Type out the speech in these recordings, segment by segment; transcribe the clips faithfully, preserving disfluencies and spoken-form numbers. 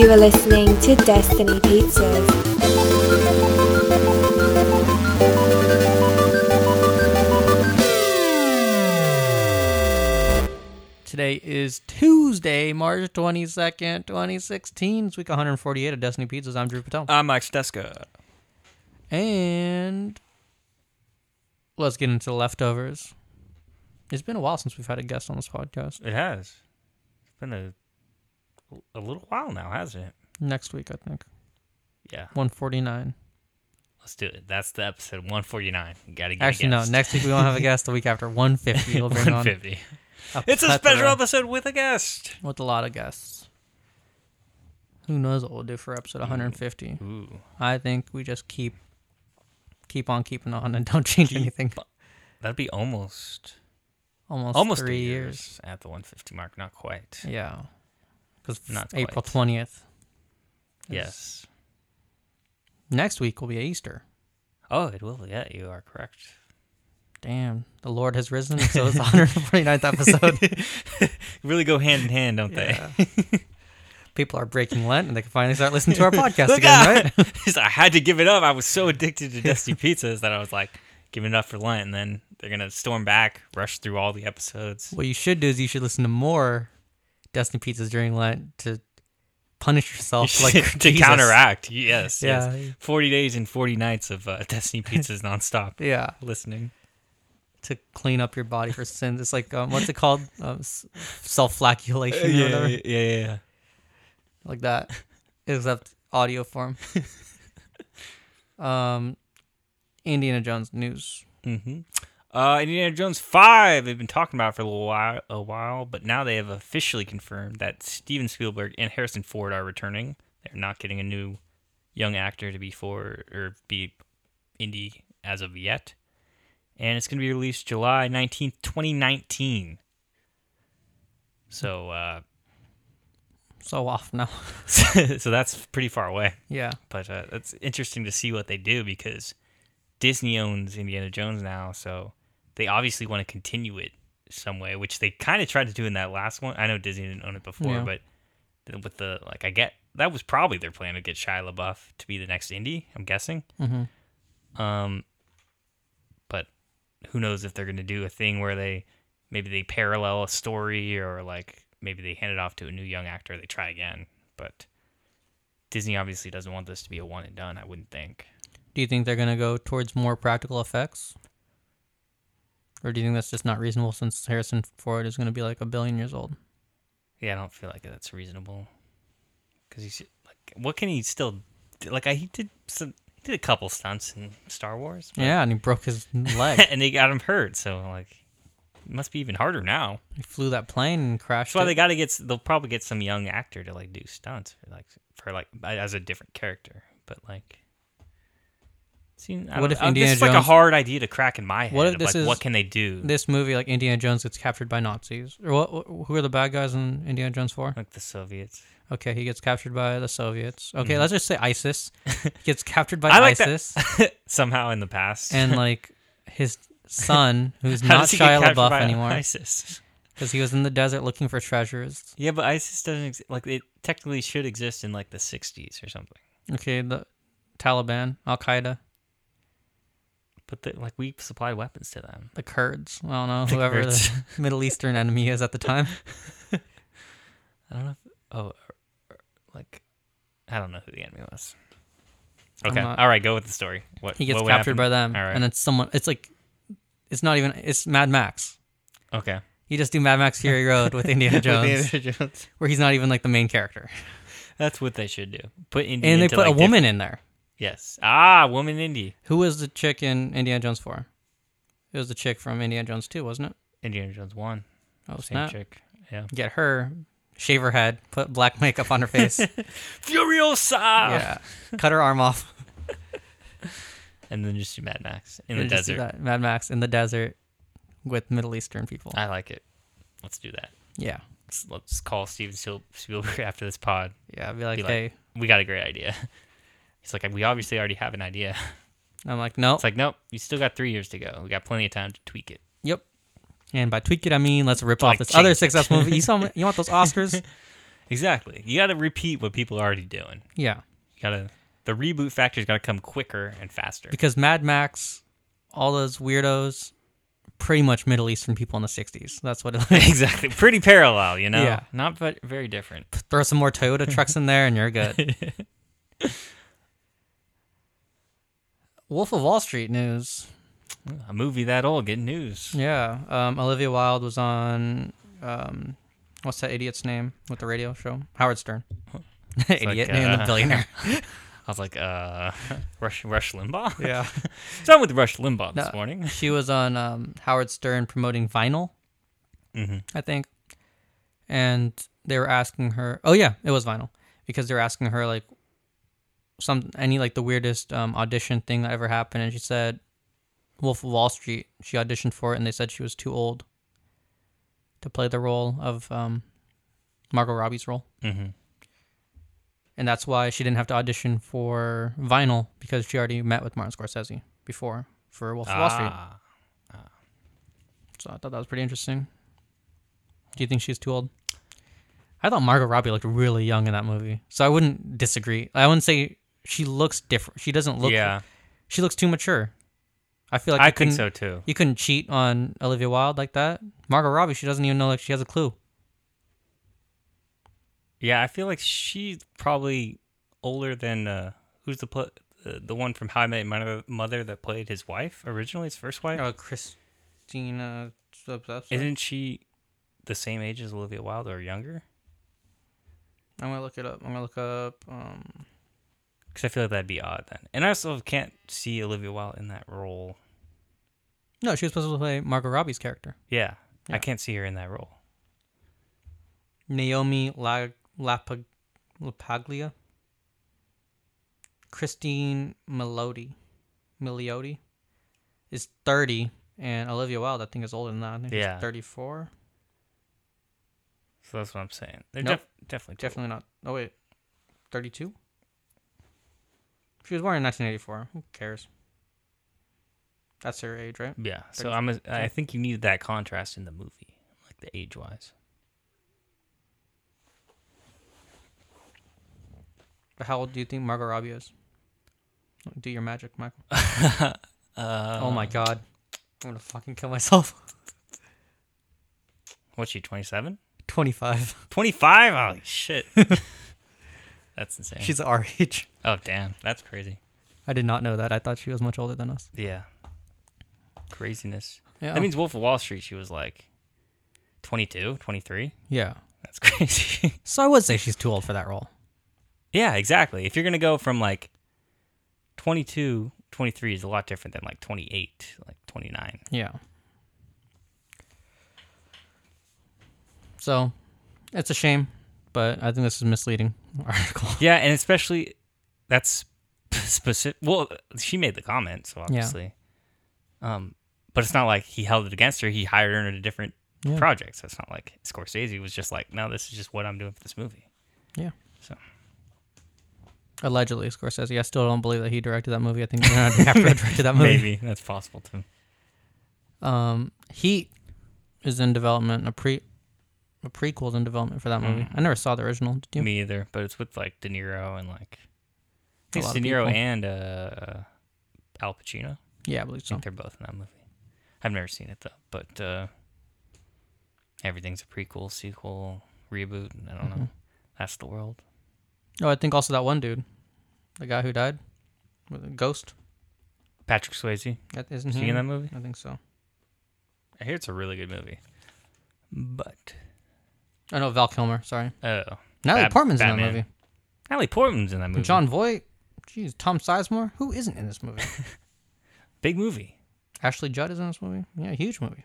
You are listening to Destiny Pizzas. Today is Tuesday, March twenty-second, twenty sixteen. It's week one hundred forty-eight of Destiny Pizzas. I'm Drew Patel. I'm Mike Steska. And let's get into the leftovers. It's been a while since we've had a guest on this podcast. It has. It's been a a little while now, hasn't it? Next week, I think. Yeah. one forty-nine. Let's do it. That's the episode one forty-nine. You gotta get Actually, a no. guest. Next week we won't have a guest. The week after, one fifty. We'll bring one fifty. on. It's a special episode with a guest. With a lot of guests. Who knows what we'll do for episode one hundred fifty? Ooh. I think we just keep keep on keeping on and don't change anything. That'd be almost Almost, almost three years, years. at the one fifty mark. Not quite. Yeah. Because Not April quite. twentieth. Yes. Next week will be Easter. Oh, it will. Yeah, you are correct. Damn. The Lord has risen, so it's the one hundred forty-ninth episode. Really go hand in hand, don't Yeah. they? People are breaking Lent, and they can finally start listening to our podcast Look again, out! right? I had to give it up. I was so addicted to Destiny Pizzas that I was like, giving it up for Lent, and then they're going to storm back, rush through all the episodes. What you should do is you should listen to more Destiny Pizzas during Lent to punish yourself like to Jesus. counteract. Yes, Yeah. yes. forty days and forty nights of uh, Destiny Pizzas nonstop. Yeah. Listening. To clean up your body for sins. It's like, um, what's it called? Um, s- self-flagellation or whatever. yeah, yeah, yeah. Like that, except audio form. um, Indiana Jones news. Mm-hmm. Uh, Indiana Jones five, they've been talking about it for a little while, a while, but now they have officially confirmed that Steven Spielberg and Harrison Ford are returning. They're not getting a new young actor to be for or be Indy as of yet. And it's going to be released July nineteenth, twenty nineteen. So, uh, So off now. so that's pretty far away. Yeah. But uh, it's interesting to see what they do because Disney owns Indiana Jones now, so they obviously want to continue it some way, which they kind of tried to do in that last one. I know Disney didn't own it before, Yeah. but with the, like, I get, that was probably their plan to get Shia LaBeouf to be the next Indy, I'm guessing. Mm-hmm. Um, but who knows if they're going to do a thing where they, maybe they parallel a story or, like, maybe they hand it off to a new young actor, they try again. But Disney obviously doesn't want this to be a one and done, I wouldn't think. Do you think they're going to go towards more practical effects? Or do you think that's just not reasonable since Harrison Ford is going to be like a billion years old? Yeah, I don't feel like that's reasonable. Because he's like, what can he still do? Like, I, he did some, he did a couple stunts in Star Wars. but- Yeah, and he broke his leg. and they got him hurt, so, like, it must be even harder now. He flew that plane and crashed That's why it. they got to get, they'll probably get some young actor to, like, do stunts, for, like, for, like, as a different character. But, like, see, I What don't- if uh, Indiana this is like a Jones- hard idea to crack in my head. What if of, this like, is- what can they do? This movie, like Indiana Jones, gets captured by Nazis. Or what? Who are the bad guys in Indiana Jones four? Like the Soviets. Okay, he gets captured by the Soviets. Okay, Mhm. let's just say ISIS. He gets captured by I like ISIS. that somehow in the past. And, like, his son, who's How not does he get Shia captured LaBeouf by anymore, ISIS? because he was in the desert looking for treasures. Yeah, but ISIS doesn't exist. Like, it technically should exist in, like, the sixties or something. Okay, the Taliban, Al-Qaeda, But, the, like, we supplied weapons to them. the Kurds. I don't know, The whoever Kurds. the Middle Eastern enemy is at the time. I don't know if... Oh, or- or, like... I don't know who the enemy was. I'm Okay, not- all right, go with the story. What He gets what would captured happen? by them, All right. and it's someone. It's like, it's not even. It's Mad Max. Okay. You just do Mad Max Fury Road with Indiana Jones, With Indiana Jones. where he's not even like the main character, That's what they should do. Put Indy and they into, put like, a woman different- in there. Yes. Ah, woman Indy. Who was the chick in Indiana Jones four? It was the chick from Indiana Jones two, wasn't it? Indiana Jones one. Oh, Same snap. chick. Yeah. Get her, shave her head, put black makeup on her face. Furiosa! Yeah, cut her arm off. And then just do Mad Max in And the just do desert. that. Mad Max in the desert with Middle Eastern people. I like it. Let's do that. Yeah, Let's, let's call Steven Spiel- Spielberg after this pod. yeah. I'd be like, Be like, hey, We got a great idea. He's like, we obviously already have an idea. I'm like, no. It's like, nope, you still got three years to go. We got plenty of time to tweak it. Yep. And by tweak it, I mean let's rip To, off like, this other change it. successful movie. You saw? You want those Oscars? Exactly. You got to repeat what people are already doing. Yeah. You got to the reboot factor's got to come quicker and faster. Because Mad Max, all those weirdos, pretty much Middle Eastern people in the sixties. That's what it is. Exactly. Pretty parallel, you know? Yeah. Not ve- very different. Throw some more Toyota trucks in there and you're good. Wolf of Wall Street news. A movie that old, getting news. Yeah. Um, Olivia Wilde was on, um, what's that idiot's name with the radio show? Howard Stern. Idiot like, name, uh, the billionaire. I was like, uh, Rush, Rush Limbaugh? Yeah. So I'm with Rush Limbaugh this No, morning. She was on um, Howard Stern promoting vinyl, Mm-hmm. I think. And they were asking her, oh yeah, it was vinyl. Because they were asking her like some any like the weirdest um, audition thing that ever happened. And she said Wolf of Wall Street. She auditioned for it and they said she was too old to play the role of um, Margot Robbie's role. Mm-hmm. And that's why she didn't have to audition for vinyl because she already met with Martin Scorsese before for Wolf of Wall Street. Ah. So I thought that was pretty interesting. Do you think she's too old? I thought Margot Robbie looked really young in that movie. So I wouldn't disagree. I wouldn't say she looks different. She doesn't look... Yeah. She looks too mature. I feel like I you think couldn't- so too. You couldn't cheat on Olivia Wilde like that. Margot Robbie, she doesn't even know like she has a clue. Yeah, I feel like she's probably older than uh, who's the pl- uh, the one from How I Met Your Mother, Mother that played his wife originally, his first wife. Oh, Christina... Isn't she the same age as Olivia Wilde or younger? I'm going to look it up. I'm going to look up... Um... Because I feel like that'd be odd then. And I also can't see Olivia Wilde in that role. No, she was supposed to play Margot Robbie's character. Yeah, Yeah. I can't see her in that role. Naomi La- Lapag- Lapaglia. Christine Milioti. Milioti is thirty, and Olivia Wilde, I think, is older than that. I think Yeah. she's thirty-four. So that's what I'm saying. They're Nope. def- definitely too Definitely not. Oh, wait. thirty-two? She was born in nineteen eighty-four. Who cares? That's her age, right? old. Yeah. So I'm. A, I think you need that contrast in the movie, like the age wise. But how old do you think Margot Robbie is? Do your magic, Michael. uh, Oh my god. I'm gonna fucking kill myself. What's she? twenty-seven? twenty-five. twenty-five? Holy shit. That's insane. She's our age. Oh damn, that's crazy. I did not know that. I thought she was much older than us. Yeah. Craziness. Yeah. That means Wolf of Wall Street, she was like twenty-two, twenty-three. Yeah. That's crazy. So I would say she's too old for that role. Yeah, exactly. If you're going to go from like twenty-two, twenty-three is a lot different than like twenty-eight, like twenty-nine. Yeah. So, it's a shame, but I think this is a misleading article. Yeah, and especially that's specific. Well, she made the comment, so obviously. Um, but it's not like he held it against her. He hired her in a different Yeah. project. So it's not like Scorsese was just like, no, this is just what I'm doing for this movie. Yeah. So Allegedly, Scorsese. I still don't believe that he directed that movie. I think Leonardo DiCaprio directed that movie. maybe that's possible too. Um, Heat is in development. A pre, a prequel's in development for that movie. Mm. I never saw the original. Did you? Me either, but it's with like De Niro and like I think A it's lot De of Niro people. and uh, Al Pacino. Yeah, I believe I so. think they're both in that movie. I've never seen it though, but uh, everything's a prequel, sequel, reboot. I don't Mm-hmm. know. That's the world. Oh, I think also that one dude, the guy who died, with a ghost. Patrick Swayze. That isn't Is he he in that movie? I think so. I hear it's a really good movie. But Oh no, Val Kilmer. Sorry, oh, Natalie Bat- Portman's in Batman. that movie. Natalie Portman's in that movie. John Voight. Jeez, Tom Sizemore. Who isn't in this movie? Big movie. Ashley Judd is in this movie. Yeah, huge movie.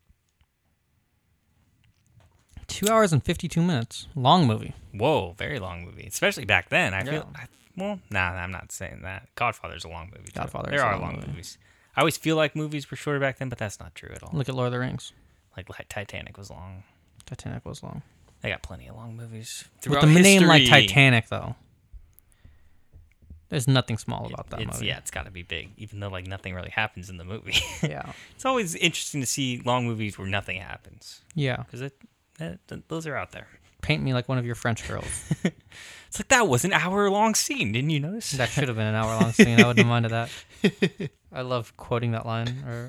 Two hours and fifty-two minutes. Long movie. Whoa, very long movie, especially back then. I Yeah. feel I, well, nah, I'm not saying that. Godfather's a long movie. Too. Godfather is There a are long long movie. movies. I always feel like movies were shorter back then, but that's not true at all. Look at Lord of the Rings. Like, like Titanic was long. Titanic was long. They got plenty of long movies. With throughout a name like history. Titanic, though, there's nothing small about that it's, movie. Yeah, it's got to be big, even though like nothing really happens in the movie. Yeah. It's always interesting to see long movies where nothing happens Yeah. because it, it, th- those are out there. paint me like one of your French girls. It's like, that was an hour-long scene. Didn't you notice? That should have been an hour-long scene. I wouldn't have minded that. I love quoting that line. Or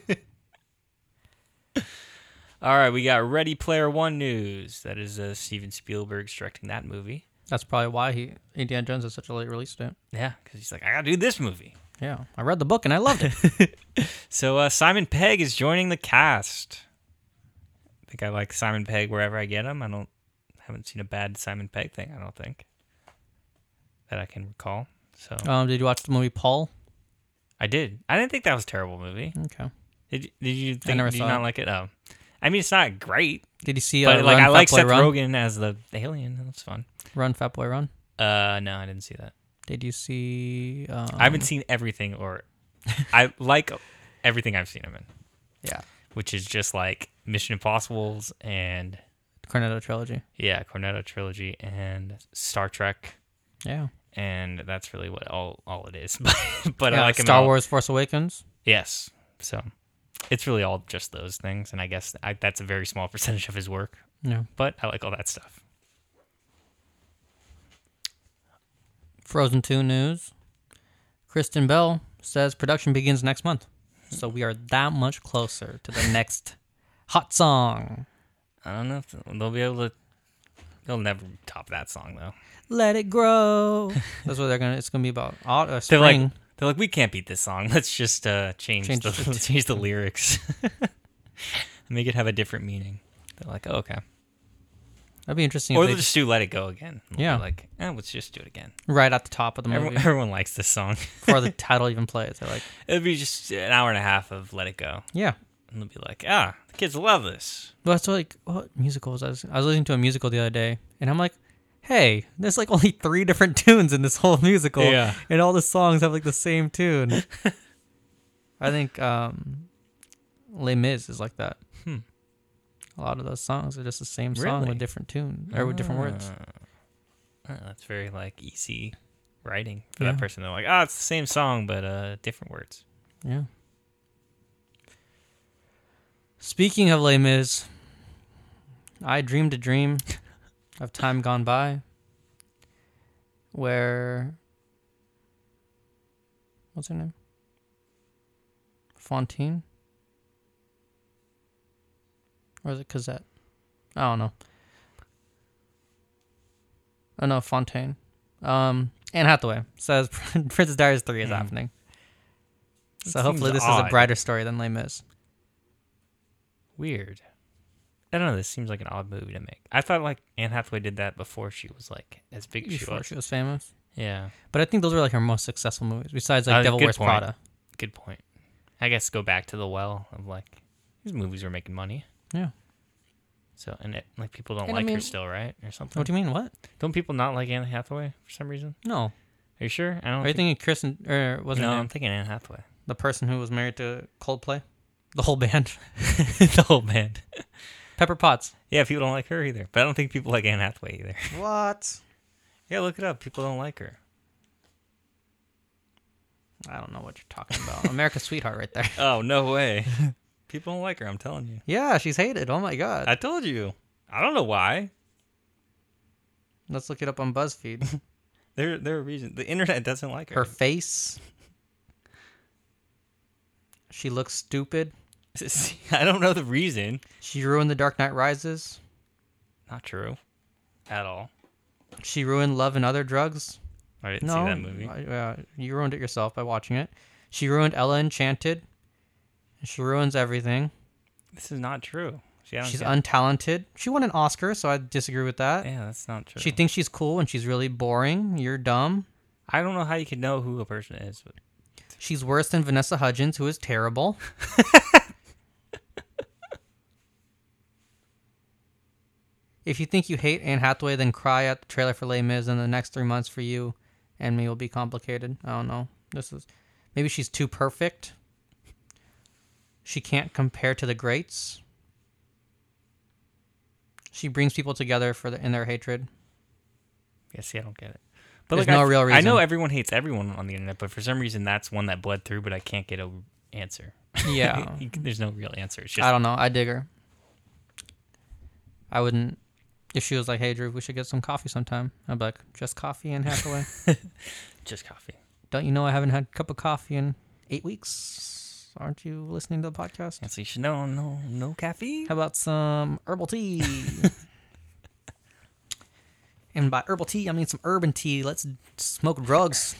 All right, we got Ready Player One news. That is uh, Steven Spielberg's directing that movie. that's probably why he Indiana Jones is such a late release date. Yeah, because he's like, I gotta do this movie. Yeah, I read the book and I loved it. So uh, Simon Pegg is joining the cast. I think I like Simon Pegg wherever I get him. I don't haven't seen a bad Simon Pegg thing, I don't think, that I can recall. So Um, did you watch the movie Paul? I did. I didn't think that was a terrible movie. Okay. Did, did you think? never Did you saw not it. like it? Oh, I mean, it's not great, Did you see? but uh, like Run, I like Fat Boy, Seth Run? Rogen as the alien. That's fun. Run, Fat Boy, Run. Uh, no, I didn't see that. Did you see? Um, I haven't seen everything, or I like everything I've seen him in, Yeah, which is just like Mission Impossibles and Cornetto trilogy. yeah, Cornetto trilogy and Star Trek, Yeah. and that's really what all all it is. But yeah, I like him Star all- Wars: Force Awakens. Yes, so it's really all just those things, and I guess I, that's a very small percentage of his work. Yeah. But I like all that stuff. Frozen two news. Kristen Bell says production begins next month. So we are that much closer to the next hot song. I don't know if they'll be able to. They'll never top that song though. Let it grow. That's what they're gonna. It's gonna be about au- uh, They're spring. like, they're like, we can't beat this song. Let's just uh, change, Change the it. change the lyrics, make it have a different meaning. They're like, oh, okay, That'd be interesting. or If they'll they, just do "Let It Go" again. They'll be Yeah. like, eh, let's just do it again. right at the top of the movie Everyone, everyone likes this song. before the title even plays. They're like, It'll be just an hour and a half of "Let It Go," yeah. and they'll be like, ah, the kids love this. Well, that's like what musical was I? Was, I was listening to a musical the other day, and I'm like, hey, there's like only three different tunes in this whole musical, Yeah. and all the songs have like the same tune. I think um, Les Mis is like that. Hmm. A lot of those songs are just the same song Really? with different tune or with different words. Ah, that's very like easy writing for Yeah. that person. They're like, ah, it's the same song but uh, different words. Yeah. Speaking of Les Mis, I dreamed a dream of time gone by where, what's her name? Fontaine? Or is it Cosette? I don't know. Oh no, Fontaine. Um, Anne Hathaway says Princess Diaries three is Hmm. happening. That So hopefully seems this is a odd. brighter story than Les Mis. Weird. I don't know. This seems like an odd movie to make. I thought like Anne Hathaway did that before she was like as big as she Before was. she was famous. Yeah. But I think those were like her most successful movies, besides like Uh, Devil good Wears point. Prada. Good point. I guess go back to the well of like these movies were making money. Yeah. So and it like people don't And I like her mean- still, right? Or something. What do you mean? What? Don't people not like Anne Hathaway for some reason? No. Are you sure? I don't. Are you think- thinking Kristen, or was her no, name? I'm thinking Anne Hathaway. The person who was married to Coldplay? The whole band? The whole band. Pepper Potts. Yeah, people don't like her either. But I don't think people like Anne Hathaway either. What? Yeah, look it up. People don't like her. I don't know what you're talking about. America's Sweetheart right there. Oh, no way. People don't like her, I'm telling you. Yeah, she's hated. Oh my god. I told you. I don't know why. Let's look it up on BuzzFeed. There there are reasons. The internet doesn't like her. Her face. She looks stupid. I don't know the reason. She ruined The Dark Knight Rises. Not true. At all. She ruined Love and Other Drugs. I didn't No, see that movie. I- uh, you ruined it yourself by watching it. She ruined Ella Enchanted. She ruins everything. This is not true. See, I don't She's get- untalented. She won an Oscar, so I disagree with that. Yeah, that's not true. She thinks she's cool and she's really boring. You're dumb. I don't know how you can know who a person is. But She's worse than Vanessa Hudgens, who is terrible. If you think you hate Anne Hathaway, then cry at the trailer for Les Mis, and the next three months for you and me will be complicated. I don't know. This is maybe she's too perfect. She can't compare to the greats. She brings people together for the, in their hatred. yeah, see, I don't get it. But There's like, no I, real I know reason. everyone hates everyone on the internet, but for some reason that's one that bled through. But I can't get a answer. Yeah. There's no real answer. It's just I don't know. I dig her. I wouldn't. If she was like, "Hey, Drew, we should get some coffee sometime," I'd be like, "Just coffee and Hathaway." Just coffee. Don't you know I haven't had a cup of coffee in eight weeks? Aren't you listening to the podcast? Yeah, so you should know, no, no caffeine. How about some herbal tea? And by herbal tea, I mean some urban tea. Let's smoke drugs.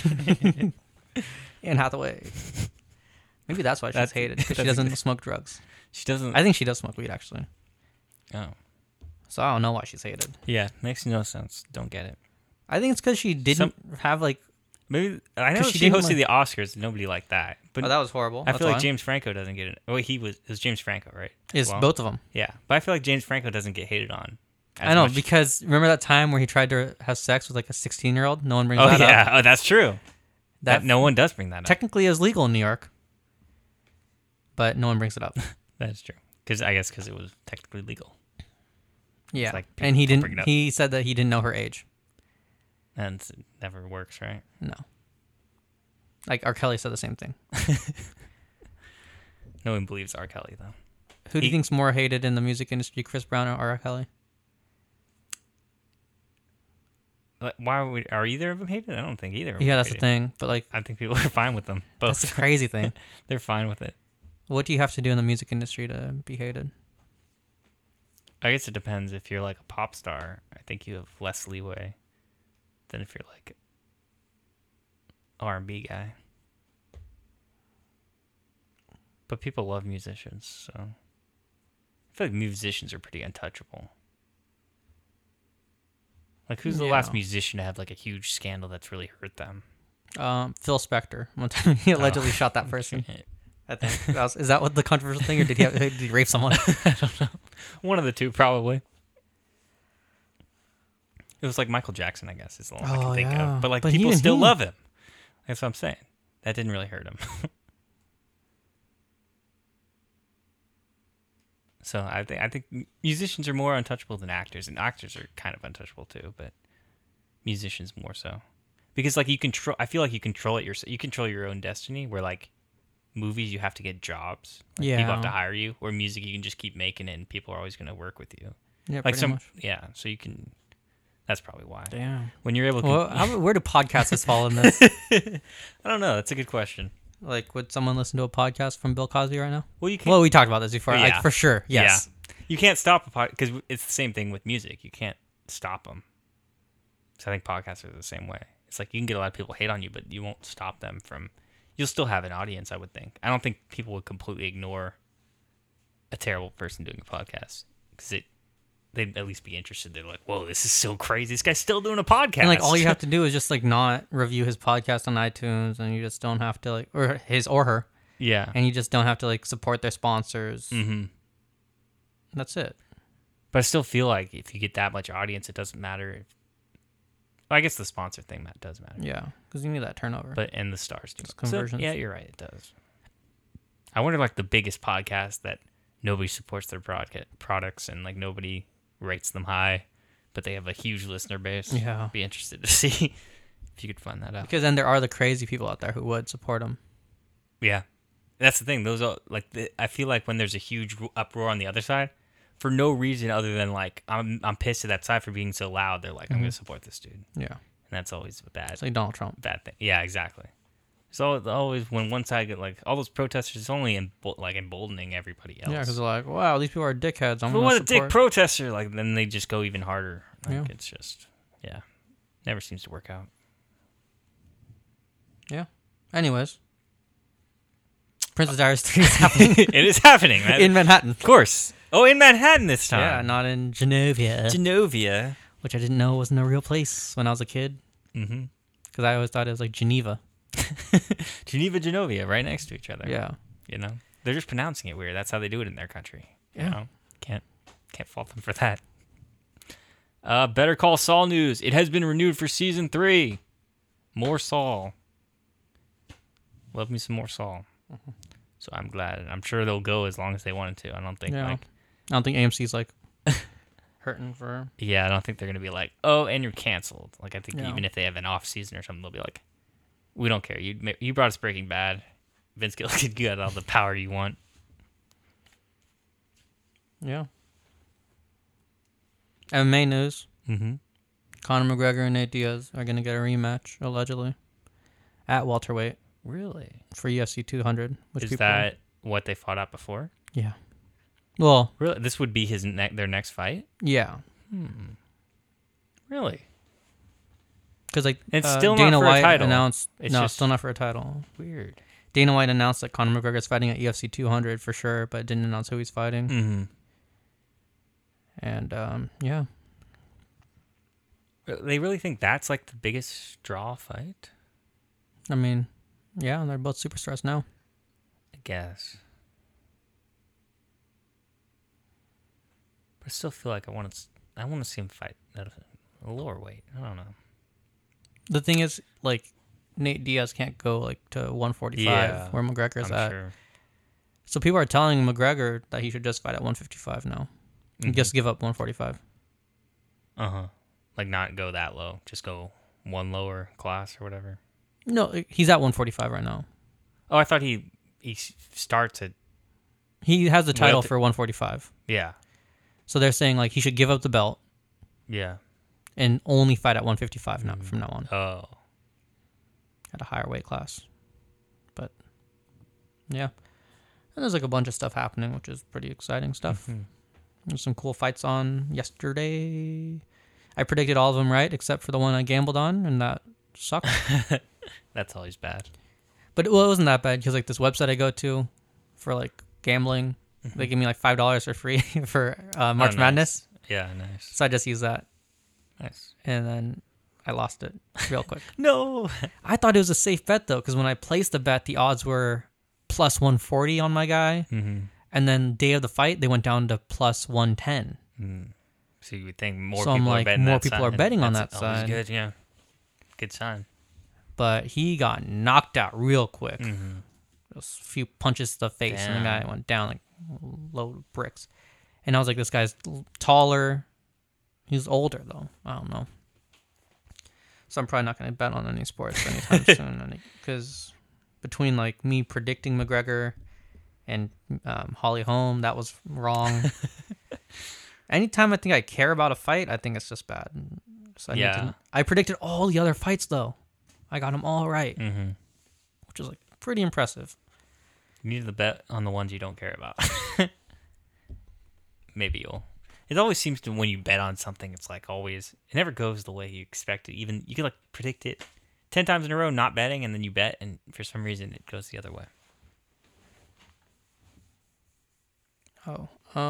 Anne Hathaway. Maybe that's why she's That's- hated, because she that's- doesn't smoke drugs. She doesn't. I think she does smoke weed, actually. oh, So I don't know why she's hated. yeah, makes no sense. Don't get it. I think it's because she didn't have, like... Maybe I know 'Cause she, she didn't hosted like- the Oscars. And nobody liked that, but oh, that was horrible. I That's feel like why. James Franco doesn't get it. Oh, he was it was James Franco, right? It's Well, both of them. Yeah, but I feel like James Franco doesn't get hated on. as I know, much. because remember that time where he tried to have sex with, like, a sixteen-year-old? No one brings Oh that yeah, up. oh that's true. That That no one does bring that up. technically is legal in New York, but no one brings it up. That's true. Because I guess because it was technically legal, Yeah, like and he people don't bring it didn't. up. He said that he didn't know her age. and it never works, right? No. Like R. Kelly said the same thing. No one believes R. Kelly though. Who do you He- think's more hated in the music industry, Chris Brown or R. Kelly? Like, why are, we, are either of them hated? I don't think either. Of them Yeah, are that's the hated. thing. But like, I think people are fine with them. that's Both. the crazy thing. They're fine with it. What do you have to do in the music industry to be hated? I guess it depends. If you're like a pop star, I think you have less leeway than if you're like R and B guy. But people love musicians, so I feel like musicians are pretty untouchable. Like, who's the last Yeah. musician to have like a huge scandal that's really hurt them? Um, Phil Spector. One time he allegedly Oh. shot that person. I think. That was, is that what the controversial thing, or did he have, did he rape someone? I don't know. One of the two, probably. It was like Michael Jackson, I guess, is the one I Oh, can think yeah. of. But like But people even still he- love him. That's what I'm saying. That didn't really hurt him. So I think I think musicians are more untouchable than actors, and actors are kind of untouchable too, but musicians more so, because like you control. I feel like you control it yourself. You control your own destiny. Where like movies, you have to get jobs. Like, people have to Yeah. hire you. Or music, you can just keep making it, and people are always going to work with you. Yeah, Like pretty some, much. yeah. So you can. That's probably why. Damn. When you're able to. Well, how, where do podcasts fall in this? I don't know. That's a good question. Like, would someone listen to a podcast from Bill Cosby right now? Well, you can't. Well, we talked about this before. Yeah. Like, for sure. Yes. Yeah. You can't stop a podcast because it's the same thing with music. You can't stop them. So I think podcasts are the same way. It's like you can get a lot of people hate on you, but you won't stop them from. You'll still have an audience, I would think. I don't think people would completely ignore a terrible person doing a podcast because it. They'd at least be interested. They're like, "Whoa, this is so crazy! This guy's still doing a podcast." And like, all you have to do is just like not review his podcast on iTunes, and you just don't have to like, or his or her, yeah. and you just don't have to like support their sponsors. Mm-hmm. That's it. But I still feel like if you get that much audience, it doesn't matter. If, well, I guess the sponsor thing that does matter. Yeah, because you need that turnover. But and the stars do. Just So, conversions. yeah, you're right. It does. I wonder, like the biggest podcast that nobody supports their product products and like nobody rates them high, but they have a huge listener base. Yeah. Be interested to see if you could find that out. because then there are the crazy people out there who would support him. Yeah, that's the thing. Those are like the, I feel like when there's a huge ro- uproar on the other side, for no reason other than like I'm I'm pissed at that side for being so loud. They're like, I'm gonna support this dude, and Yeah, that's always a bad it's like Donald Trump. bad thing. Yeah, exactly. So always when one side get like all those protesters, it's only embo- like emboldening everybody else. Yeah, because they're like, wow, these people are dickheads. I'm but gonna what a support. dick protester! Like then they just go even harder. Like Yeah. it's just yeah, never seems to work out. Yeah. Anyways, Princess Diaries three is happening It is happening, man. in Manhattan. of course. Oh, in Manhattan this Yeah, time. not in Genovia, Genovia. which I didn't know wasn't a real place when I was a kid. Mm-hmm. Because I always thought it was like Geneva. Geneva, Genovia, right next to each other. Yeah. You know, they're just pronouncing it weird. That's how they do it in their country. You Yeah. know? Can't can't fault them for that. Uh, Better Call Saul news. It has been renewed for season three. More Saul. Love me some more Saul. So I'm glad. I'm sure they'll go as long as they wanted to. I don't think Yeah. like I don't think A M C's like hurting for. yeah, I don't think they're gonna be like, oh, and you're canceled. Like I think Yeah. even if they have an off season or something, they'll be like, we don't care. You ma- you brought us Breaking Bad. Vince Gilligan, you got all the power you want. Yeah. M M A news. Mm-hmm. Conor McGregor and Nate Diaz are going to get a rematch, allegedly, at welterweight Really? for U F C two hundred. Which Is people, that what they fought at before? Yeah. Well, Really? This would be his ne- their next fight? yeah. Hmm. Really? Because like It's uh, still not Dana for a White title. announced, It's no, just- still not for a title. Weird. Dana White announced that Conor McGregor is fighting at U F C two hundred for sure, but didn't announce who he's fighting. Mm-hmm. And um, yeah, They really think that's like the biggest draw fight? I mean, yeah, they're both superstars now. I guess. But I still feel like I want to. I want to see him fight at a lower weight. I don't know. The thing is, like, Nate Diaz can't go like to one forty-five Yeah, where McGregor's I'm at. sure. So people are telling McGregor that he should just fight at one fifty-five now. Mhm. Just give up one forty-five. Uh huh. Like not go that low. Just go one lower class or whatever. No, he's at one forty-five right now. Oh, I thought he he s- starts at He has the title Welter- for one forty-five. yeah So they're saying like he should give up the belt yeah. and only fight at one fifty-five now Mm. from now on Oh. at a higher weight class. But yeah, and there's like a bunch of stuff happening, which is pretty exciting stuff. Mhm. There's some cool fights on yesterday. I predicted all of them right, except for the one I gambled on, and that sucked. That's always bad. But well, it wasn't that bad because like this website I go to for like gambling, they give me like five dollars for free for uh, March nice. Madness. Yeah, nice. So I just used that, Nice. and then I lost it real quick. No. I thought it was a safe bet though, because when I placed the bet, the odds were plus one forty on my guy, Mm-hmm. and then day of the fight they went down to plus one ten. Mm. So you would think more So people I'm are like, betting more that people side. are betting on That's that always side. Good, yeah. Good sign. But he got knocked out real quick. Mm-hmm. Just a few punches to the face, and the Damn. guy went down like a load of bricks. And I was like, this guy's taller. He's older though. I don't know. So I'm probably not going to bet on any sports anytime soon, because between like me predicting McGregor and um, Holly Holm, that was wrong. Anytime I think I care about a fight, I think it's just bad. So I, need Yeah. to, I predicted all the other fights though. I got them all right, Mm-hmm. which is like pretty impressive. You need to bet on the ones you don't care about. Maybe you'll. It always seems to when you bet on something, it's like always it never goes the way you expect it. Even you can like predict it ten times in a row, not betting, and then you bet, and for some reason it goes the other way. Oh.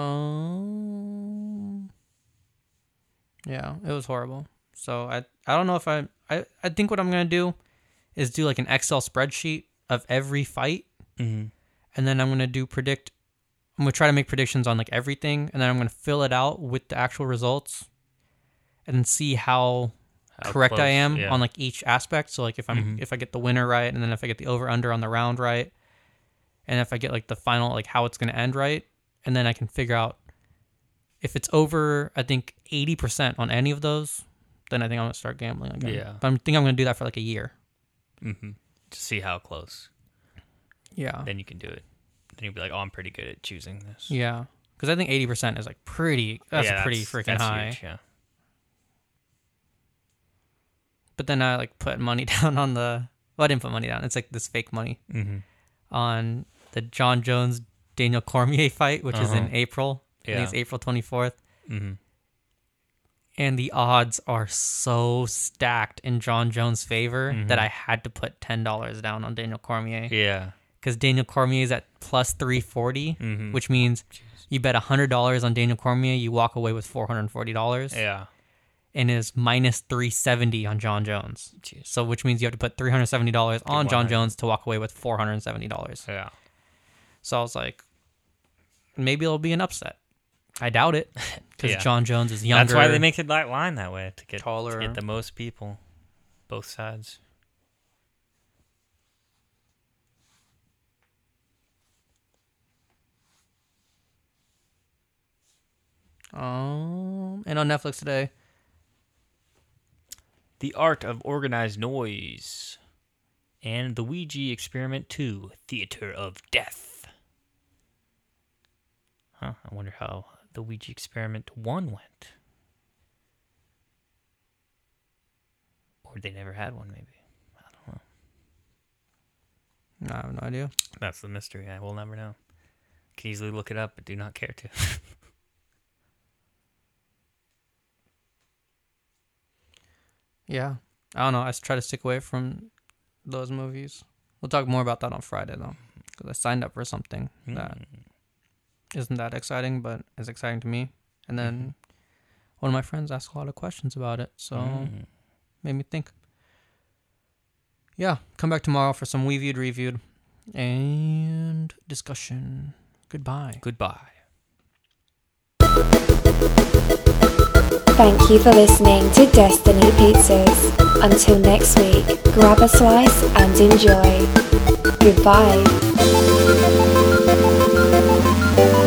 Um. Yeah, it was horrible. So I I don't know if I I, I think what I'm gonna do is do like an Excel spreadsheet of every fight, Mm-hmm. and then I'm gonna do predict. I'm gonna try to make predictions on like everything, and then I'm gonna fill it out with the actual results, and then see how, How correct I close, am yeah. on like each aspect. So like if I'm Mhm. if I get the winner right, and then if I get the over under on the round right, and if I get like the final like how it's gonna end right, and then I can figure out if it's over. I think eighty percent on any of those, then I think I'm gonna start gambling again. Yeah. But I think I'm gonna do that for like a year. Mm-hmm. To see how close, Yeah. then you can do it. Then you'll be like, oh, I'm pretty good at choosing this. Yeah. Because I think eighty percent is like pretty. That's Yeah, pretty freaking that's high. Huge, yeah. But then I like put money down on the. Well, I didn't put money down. It's like this fake money Mm-hmm. on the John Jones Daniel Cormier fight, which is in Uh-huh. April. I think Yeah. it's April twenty-fourth. Mm-hmm. And the odds are so stacked in John Jones' favor Mhm. that I had to put ten dollars down on Daniel Cormier. Yeah. Because Daniel Cormier is at plus three forty, Mm-hmm. which means you bet one hundred dollars on Daniel Cormier, you walk away with four hundred forty dollars. Yeah. And is minus three seventy on John Jones. Jeez. So which means you have to put three hundred seventy dollars on John one hundred. Jones to walk away with four hundred seventy dollars. Yeah. So I was like, maybe it'll be an upset. I doubt it, because Yeah. John Jones is younger. That's why they make it that line that way to get Taller. to get the most people, both sides. Um, and on Netflix today, The Art of Organized Noise, and The Ouija Experiment two, Theater of Death. Huh, I wonder how The Ouija Experiment one went. Or they never had one, maybe. I don't know. I have no idea. That's the mystery. I will never know. Can easily look it up, but do not care to. Yeah. I don't know. I try to stick away from those movies. We'll talk more about that on Friday, though. Because I signed up for something that isn't that exciting, but is exciting to me. And then mm-hmm. one of my friends asked a lot of questions about it. So mm-hmm. made me think. Yeah. Come back tomorrow for some We Viewed, Reviewed, and discussion. Goodbye. Goodbye. Thank you for listening to Destiny Pizzas. Until next week, grab a slice and enjoy. Goodbye.